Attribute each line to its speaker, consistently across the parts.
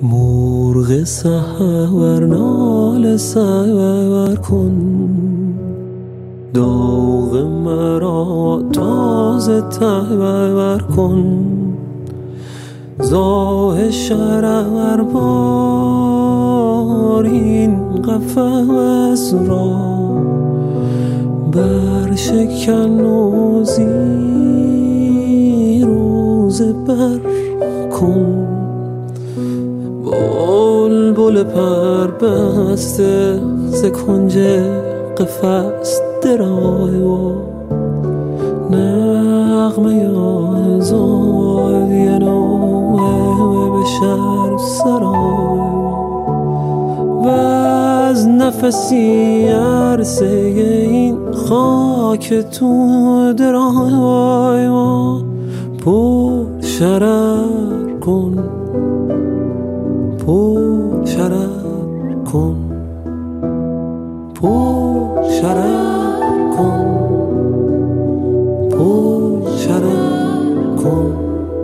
Speaker 1: مرغ سحر ناله سحر کن، داغ مرا تازه تبر کن. زاه شرر بار این قفس را برشکن و زیر و زبر کن. بلبل پر بسته ز کنج قفس درای و نغمه زاویه نوه به شهر سرای و از نفسی عرصه این خاک تو درای و پر شرر کن، پر شرر کن، پر شرر کن، پر شرر کن.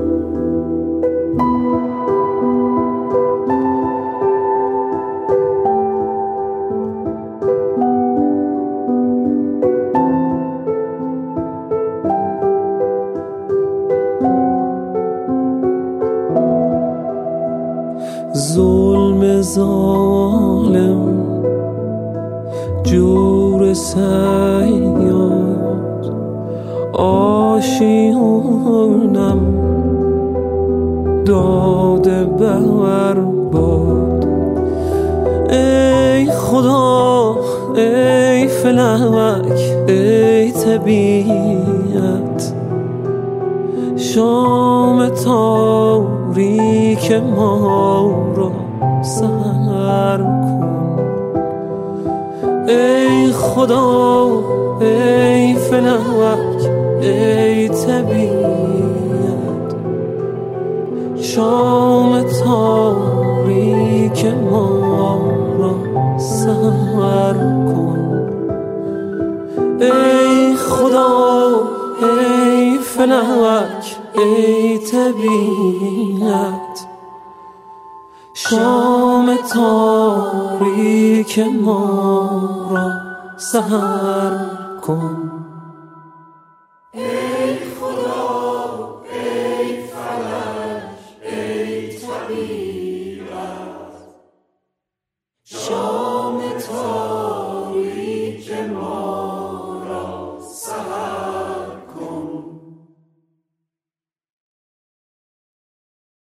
Speaker 1: ظلم ظالم جور سیاد آشیونم داده بر باد. ای خدا ای فلک ای طبیعت، شام تاریک ما را سحر کن. ای خدا ای فلک ای طبیعت، شام تاریک ما را سحر کن. ای خدا ای فلک ای طبیعت، شام تاریک ما را سحر کن.